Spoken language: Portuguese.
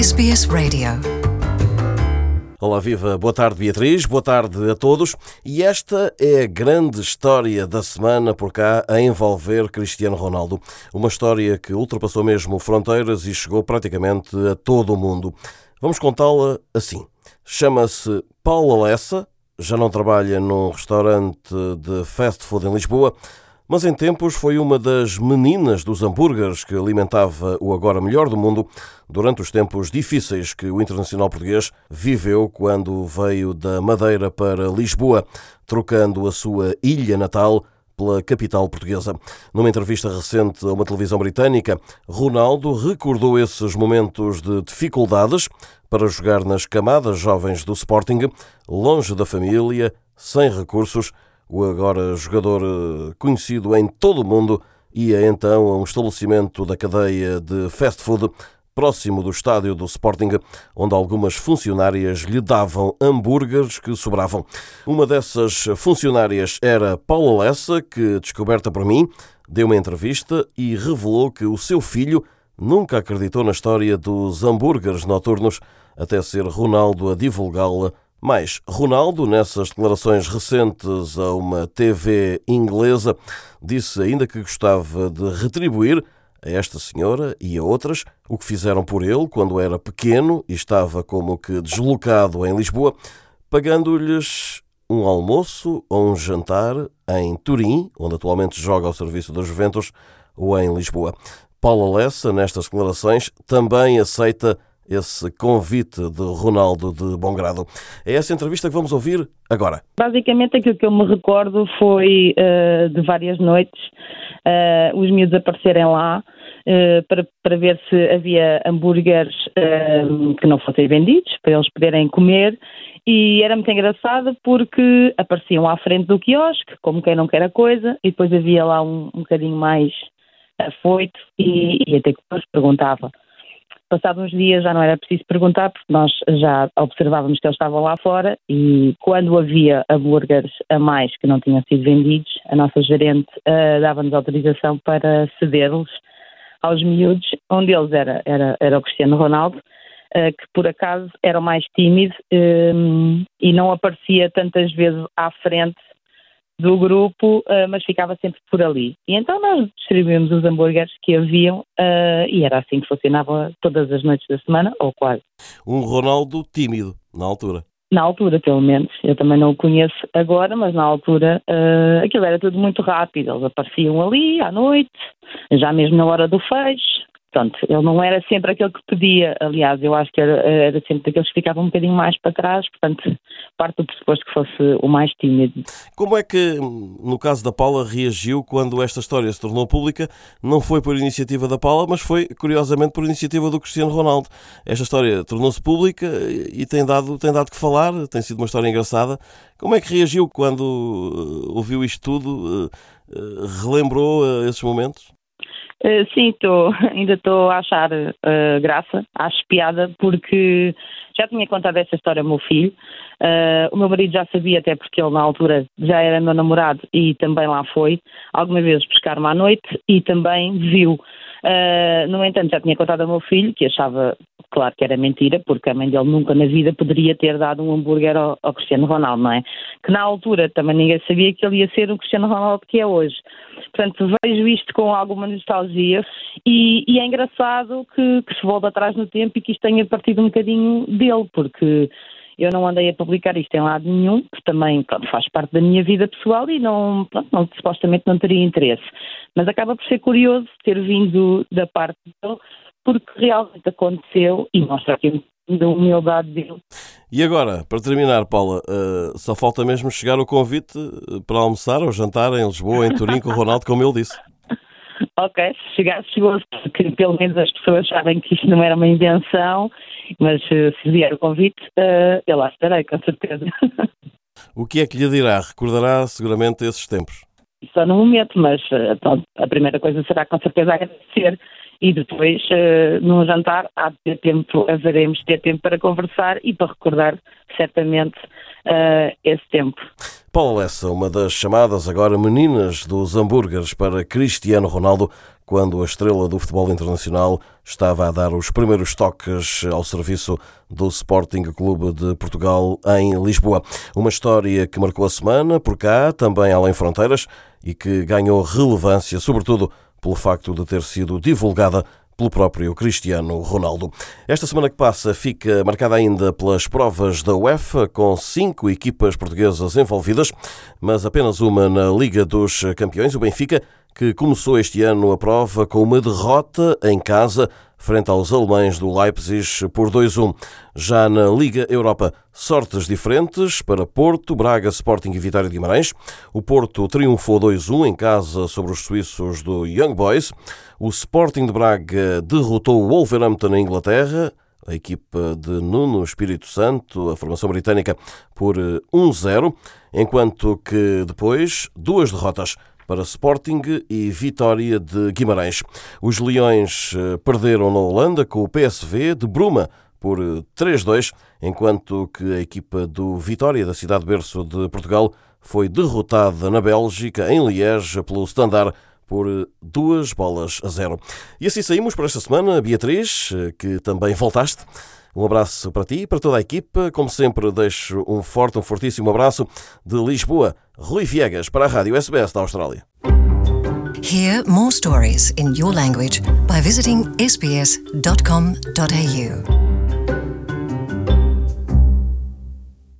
SBS Radio. Olá, viva. Boa tarde, Beatriz. Boa tarde a todos. E esta é a grande história da semana por cá a envolver Cristiano Ronaldo. Uma história que ultrapassou mesmo fronteiras e chegou praticamente a todo o mundo. Vamos contá-la assim. Chama-se Paula Lessa, já não trabalha num restaurante de fast food em Lisboa, mas em tempos foi uma das meninas dos hambúrgueres que alimentava o agora melhor do mundo durante os tempos difíceis que o internacional português viveu quando veio da Madeira para Lisboa, trocando a sua ilha natal pela capital portuguesa. Numa entrevista recente a uma televisão britânica, Ronaldo recordou esses momentos de dificuldades para jogar nas camadas jovens do Sporting, longe da família, sem recursos. O agora jogador conhecido em todo o mundo ia então a um estabelecimento da cadeia de fast food próximo do estádio do Sporting, onde algumas funcionárias lhe davam hambúrgueres que sobravam. Uma dessas funcionárias era Paula Lessa, que, descoberta por mim, deu uma entrevista e revelou que o seu filho nunca acreditou na história dos hambúrgueres noturnos, até ser Ronaldo a divulgá-la. Mas Ronaldo, nessas declarações recentes a uma TV inglesa, disse ainda que gostava de retribuir a esta senhora e a outras o que fizeram por ele quando era pequeno e estava como que deslocado em Lisboa, pagando-lhes um almoço ou um jantar em Turim, onde atualmente joga ao serviço da Juventus, ou em Lisboa. Paula Lessa, nestas declarações, também aceita esse convite de Ronaldo de bom grado. É essa entrevista que vamos ouvir agora. Basicamente aquilo que eu me recordo foi de várias noites os miúdos aparecerem lá para ver se havia hambúrgueres que não fossem vendidos, para eles poderem comer, e era muito engraçado porque apareciam à frente do quiosque, como quem não quer a coisa, e depois havia lá um bocadinho mais afoito e até que depois perguntava. Passados uns dias já não era preciso perguntar, porque nós já observávamos que eles estavam lá fora, e quando havia hambúrgueres a mais que não tinham sido vendidos, a nossa gerente dava-nos autorização para cedê-los aos miúdos. Um deles era o Cristiano Ronaldo, que por acaso era o mais tímido e não aparecia tantas vezes à frente do grupo, mas ficava sempre por ali. E então nós distribuímos os hambúrgueres que haviam e era assim que funcionava todas as noites da semana, ou quase. Um Ronaldo tímido, na altura. Na altura, pelo menos. Eu também não o conheço agora, mas na altura aquilo era tudo muito rápido. Eles apareciam ali à noite, já mesmo na hora do fecho. Pronto, ele não era sempre aquele que pedia, aliás, eu acho que era sempre daqueles que ficavam um bocadinho mais para trás, portanto, parte do pressuposto que fosse o mais tímido. Como é que, no caso da Paula, reagiu quando esta história se tornou pública? Não foi por iniciativa da Paula, mas foi, curiosamente, por iniciativa do Cristiano Ronaldo. Esta história tornou-se pública e tem dado que falar, tem sido uma história engraçada. Como é que reagiu quando ouviu isto tudo? Relembrou esses momentos? Sim, ainda estou a achar graça, acho piada, porque já tinha contado essa história ao meu filho. O meu marido já sabia, até porque ele na altura já era meu namorado e também lá foi algumas vezes pescar-me à noite e também viu. No entanto, já tinha contado ao meu filho, que achava, claro, que era mentira, porque a mãe dele nunca na vida poderia ter dado um hambúrguer ao Cristiano Ronaldo, não é? Que na altura também ninguém sabia que ele ia ser o Cristiano Ronaldo que é hoje. Portanto, vejo isto com alguma nostalgia e é engraçado que se volta atrás no tempo e que isto tenha partido um bocadinho dele, porque eu não andei a publicar isto em lado nenhum, que também faz parte da minha vida pessoal e supostamente não teria interesse. Mas acaba por ser curioso ter vindo da parte dele, porque realmente aconteceu e mostra aqui da humildade dele. E agora, para terminar, Paula, só falta mesmo chegar o convite para almoçar ou jantar em Lisboa, em Turim, com o Ronaldo, como ele disse. Ok, se chegar, chegou-se, porque pelo menos as pessoas sabem que isto não era uma invenção, mas se vier o convite, eu lá estarei, com certeza. O que é que lhe dirá? Recordará seguramente esses tempos? Só no momento, mas a primeira coisa será com certeza agradecer. E depois, num jantar, haveremos de ter tempo para conversar e para recordar certamente esse tempo. Paula Lessa, uma das chamadas agora meninas dos hambúrgueres para Cristiano Ronaldo, quando a estrela do futebol internacional estava a dar os primeiros toques ao serviço do Sporting Clube de Portugal em Lisboa. Uma história que marcou a semana por cá, também além fronteiras, e que ganhou relevância, sobretudo pelo facto de ter sido divulgada pelo próprio Cristiano Ronaldo. Esta semana que passa fica marcada ainda pelas provas da UEFA, com 5 equipas portuguesas envolvidas, mas apenas uma na Liga dos Campeões, o Benfica, que começou este ano a prova com uma derrota em casa frente aos alemães do Leipzig por 2-1. Já na Liga Europa, sortes diferentes para Porto, Braga, Sporting e Vitória de Guimarães. O Porto triunfou 2-1 em casa sobre os suíços do Young Boys. O Sporting de Braga derrotou o Wolverhampton na Inglaterra, a equipa de Nuno Espírito Santo, a formação britânica, por 1-0, enquanto que depois 2 derrotas para Sporting e Vitória de Guimarães. Os Leões perderam na Holanda com o PSV de Bruma por 3-2, enquanto que a equipa do Vitória, da cidade berço de Portugal, foi derrotada na Bélgica, em Liège, pelo Standard por 2-0. E assim saímos por esta semana. Beatriz, que também voltaste. Um abraço para ti e para toda a equipa. Como sempre, deixo um fortíssimo abraço de Lisboa. Rui Viegas para a Rádio SBS da Austrália. Hear more stories in your language by visiting sbs.com.au.